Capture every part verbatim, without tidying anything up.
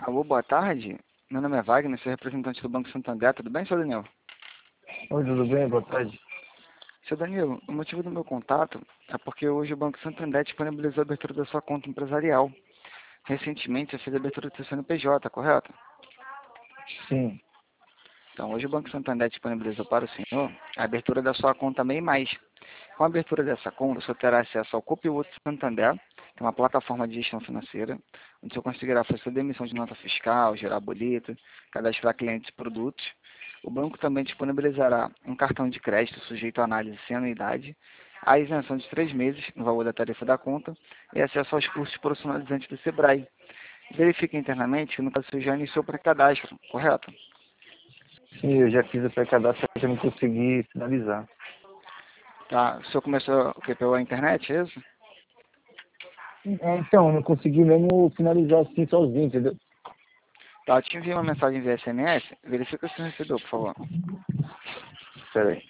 Alô, boa tarde. Meu nome é Wagner, sou representante do Banco Santander. Tudo bem, seu Daniel? Oi, tudo bem? Boa tarde. Seu Danilo, o motivo do meu contato é porque hoje o Banco Santander disponibilizou a abertura da sua conta empresarial. Recentemente, você fez a abertura do seu C N P J, correto? Sim. Então, hoje o Banco Santander disponibilizou para o senhor a abertura da sua conta MEI Mais. Com a abertura dessa conta, o senhor terá acesso ao Copilot Santander, que é uma plataforma de gestão financeira, onde o senhor conseguirá fazer emissão de nota fiscal, gerar boleto, cadastrar clientes e produtos. O banco também disponibilizará um cartão de crédito sujeito à análise sem anuidade, a isenção de três meses no valor da tarifa da conta e acesso aos cursos profissionalizantes do Sebrae. Verifique internamente que no caso você já iniciou o pré-cadastro, correto? Sim, eu já fiz o pré-cadastro, mas eu não consegui finalizar. Tá. O senhor começou o quê? Pela internet, é isso? É, então, eu não consegui mesmo finalizar assim sozinho, entendeu? Tá, eu te enviei uma mensagem via S M S. Verifica se você recebeu, por favor. Espera aí.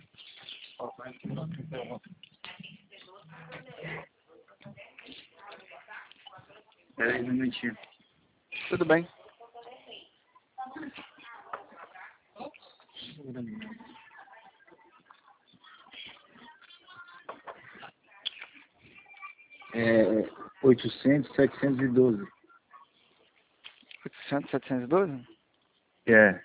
Espera aí um minutinho. Tudo bem. É oitocentos, setecentos e doze. oitocentos, setecentos e doze? É.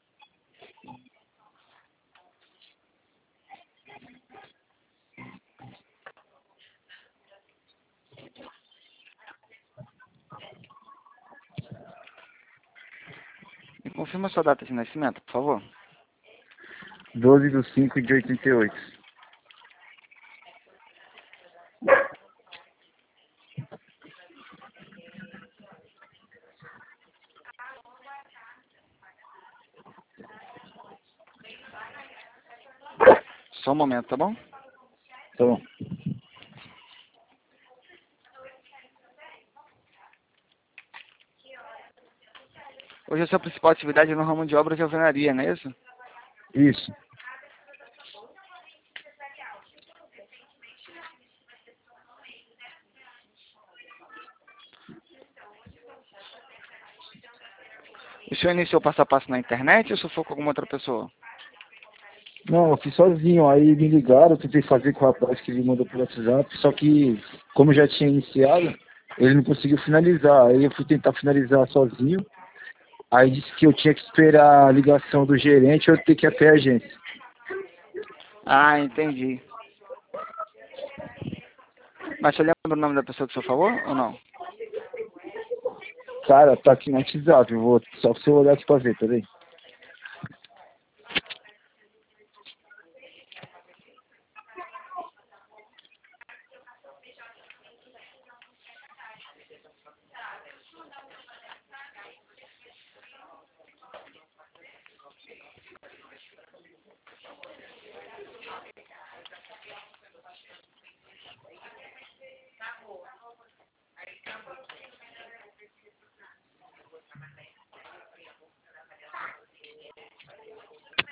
Me confirma a sua data de nascimento, por favor. doze de cinco de oitenta e oito. Só um momento, tá bom? Tá bom. Hoje a sua principal atividade é no ramo de obras de alvenaria, não é isso? Isso. O senhor iniciou passo a passo na internet ou se for com alguma outra pessoa? Não, eu fiz sozinho, aí me ligaram, eu tentei fazer com o rapaz que ele mandou pelo WhatsApp, só que, como já tinha iniciado, ele não conseguiu finalizar. Aí eu fui tentar finalizar sozinho, aí disse que eu tinha que esperar a ligação do gerente ou eu ter que ir até a agência. Ah, entendi. Mas você lembra o nome da pessoa que o senhor falou ou não? Cara, tá aqui no WhatsApp, eu vou só pra você olhar aqui pra ver, peraí.